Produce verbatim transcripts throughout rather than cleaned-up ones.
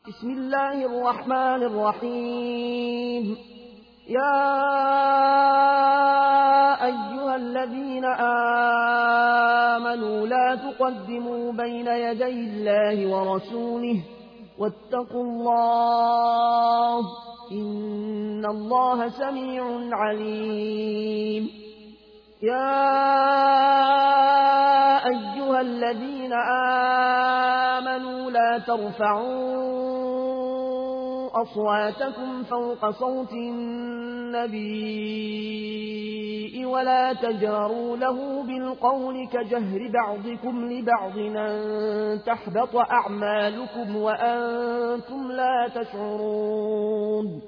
بسم الله الرحمن الرحيم. يا أيها الذين آمنوا لا تقدموا بين يدي الله ورسوله واتقوا الله إن الله سميع عليم. يا أيها الذين آمنوا لا ترفعوا أصواتكم فوق صوت النبي ولا تجهروا له بالقول كجهر بعضكم لبعض أن تحبط أعمالكم وأنتم لا تشعرون.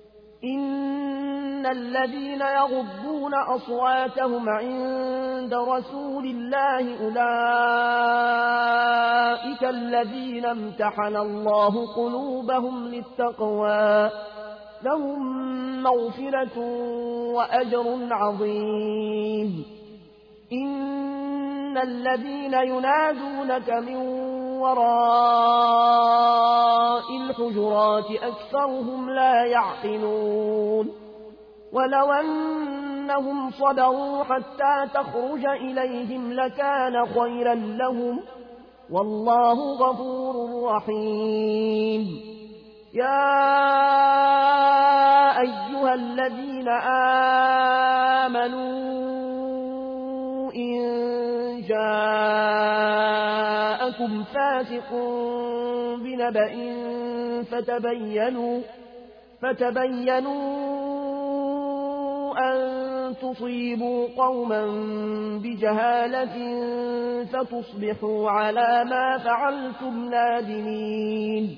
إن الذين يغضون أصواتهم عند رسول الله أولئك الذين امتحن الله قلوبهم للتقوى لهم مغفرة وأجر عظيم. إن الذين ينادونك من وراء الحجرات أكثرهم لا يعقلون. ولو أنهم صبروا حتى تخرج إليهم لكان خيرا لهم والله غفور رحيم. يا أيها الذين آمنوا إن جاءكم فاسق بنبأ فتبينوا فتبينوا أن تصيبوا قوما بجهالة فتصبحوا على ما فعلتم نادمين.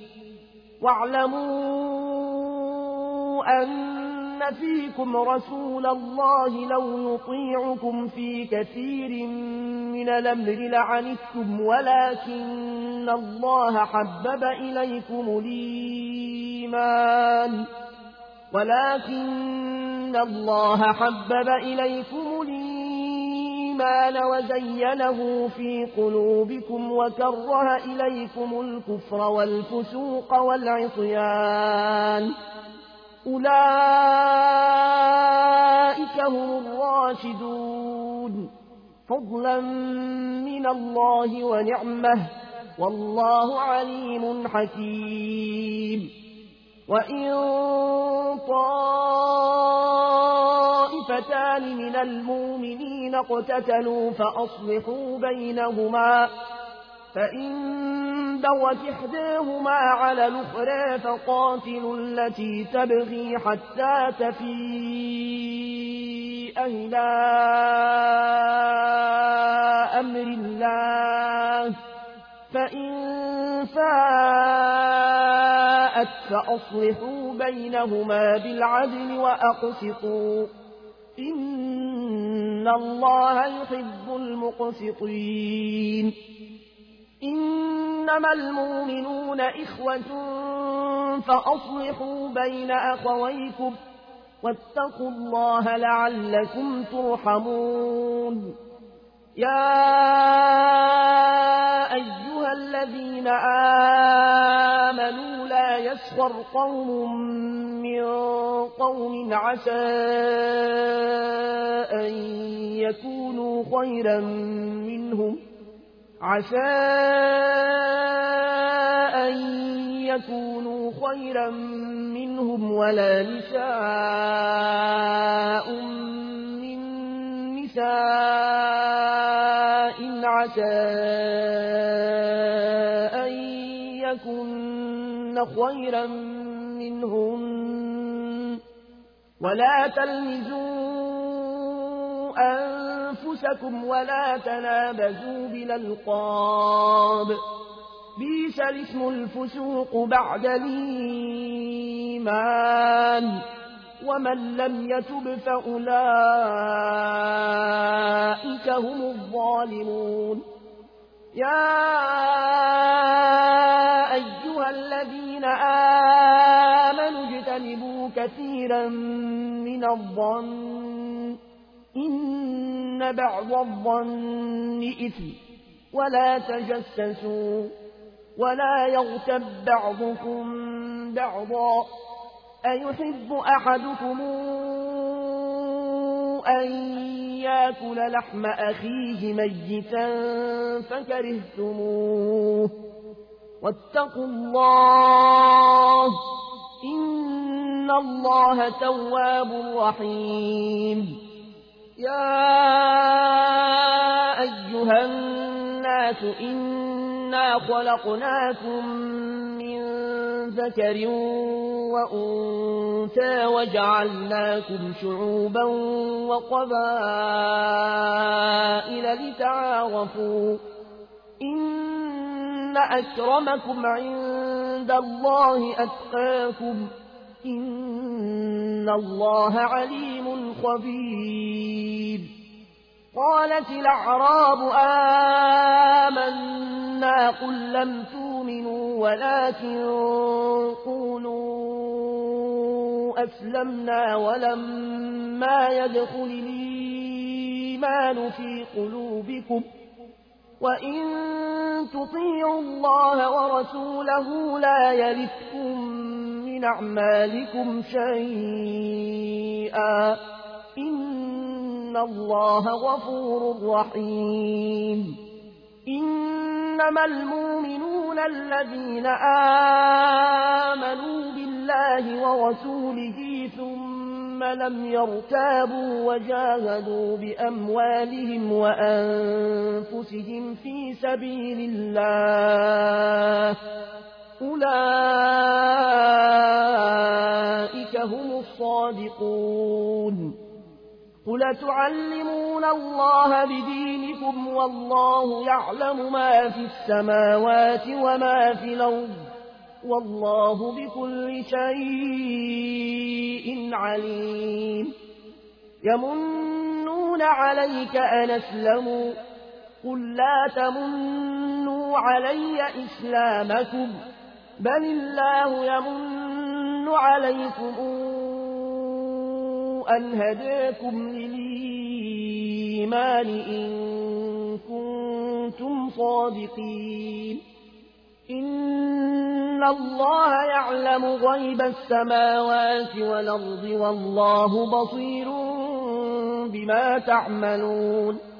واعلموا أن فيكم رسول الله لو يطيعكم في كثير من الأمر لعنتم ولكن الله حبب إليكم الإيمان ولكن الله حبب إليكم الإيمان وزينه في قلوبكم وكره إليكم الكفر والفسوق والعصيان أولئك هم الراشدون فضلا من الله ونعمه والله عليم حكيم. وإن طائفتان من المؤمنين اقتتلوا فأصلحوا بينهما فإن بغت إحداهما على الأخرى فقاتلوا التي تبغي حتى تفيء إلى أمر الله فإن فاءت فأصلحوا بينهما بالعدل وأقسطوا إن الله يحب المقسطين. إنما المؤمنون إخوة فأصلحوا بين أخويكم واتقوا الله لعلكم ترحمون. يا أيها الذين آمنوا لا يسخر قوم من قوم عسى أن يكونوا خيرا منهم عسى أن يكونوا خيرا منهم ولا نساء من نساء عسى أن يكن خيرا منهم ولا تلمزوا أنفسكم ولا تنابزوا بالألقاب بئس الاسم الفسوق بعد الإيمان ومن لم يتب فأولئك هم الظالمون. يا أيها الذين آمنوا اجتنبوا كثيرا من الظن إن بعض الظن إثم ولا تجسسوا ولا يغتب بعضكم بعضا أيحب أحدكم أن يأكل لحم أخيه ميتا فكرهتموه واتقوا الله إن الله تواب رحيم يا أيها الناس إنا خلقناكم من ذكر وأنثى وجعلناكم شعوبا وقبائل لتعارفوا إن أكرمكم عند الله أتقاكم إن الله عليم خبير قالت الأعراب آمنا قل لم تؤمنوا ولكن قولوا أسلمنا ولما يدخل الإيمان في قلوبكم وإن تطيعوا الله ورسوله لا يلتكم من أعمالكم شيئا إن الله غفور رحيم إنما المؤمنون الذين آمنوا بالله ورسوله ثم لم يرتابوا وجاهدوا بأموالهم وأنفسهم في سبيل الله أولئك هم الصادقون قل تعلمون الله بدينكم والله يعلم ما في السماوات وما في الأرض والله بكل شيء عليم يمنون عليك أن أسلموا قل لا تمنوا علي إسلامكم بل الله يمن عليكم أن هداكم للإيمان إن كنتم صادقين إن الله يعلم غيب السماوات والأرض والله بصير بما تعملون